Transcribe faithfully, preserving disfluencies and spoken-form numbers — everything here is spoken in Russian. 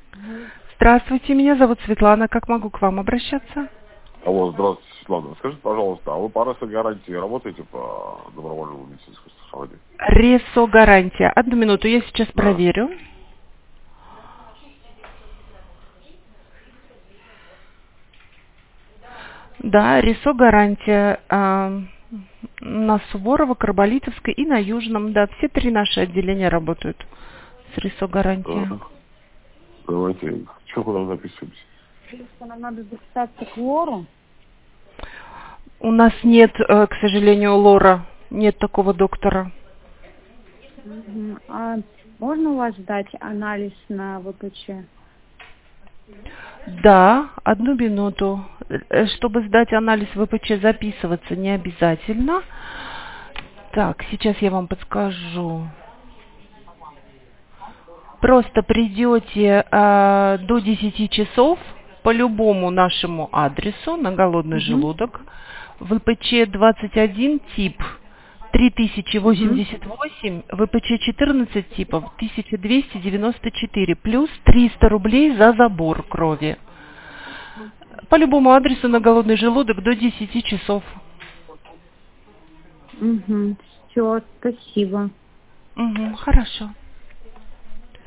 Здравствуйте, меня зовут Светлана. Как могу к вам обращаться? Алло, здравствуйте, Светлана. Скажите, пожалуйста, а вы по РСО-гарантии работаете по добровольному медицинскому страхованию? Ресо гарантия. Одну минуту, я сейчас Да. проверю. Да, Ресо гарантия а, на Суворова, Карболитовской и на Южном. Да, все три наши отделения работают с Ресо гарантия. Так, давайте, что куда записываемся? Нам надо записаться к Лору. У нас нет, э, к сожалению, Лора. Нет такого доктора. Угу. А можно у вас сдать анализ на ВПЧ? Да, одну минуту. Э, Чтобы сдать анализ ВПЧ, записываться не обязательно. Так, сейчас я вам подскажу. Просто придете э, до десяти часов по любому нашему адресу на голодный Угу. желудок. ВПЧ двадцать один тип три тысячи Угу. восемьдесят восемь, ВПЧ четырнадцать типов тысяча двести девяносто четыре, плюс триста рублей за забор крови. По любому адресу на голодный желудок до десяти часов. Угу. Все, спасибо. Угу, хорошо.